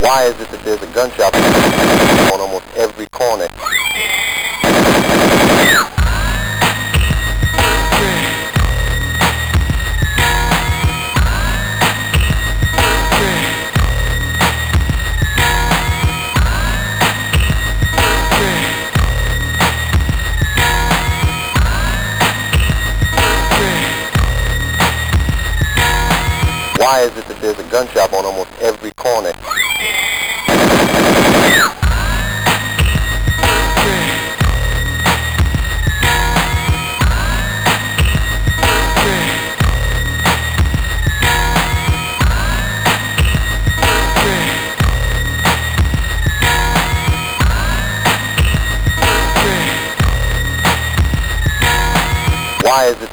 Why is it that there's a gun shop on almost every corner? Why is it that there's a gun shop on almost every corner? Why is it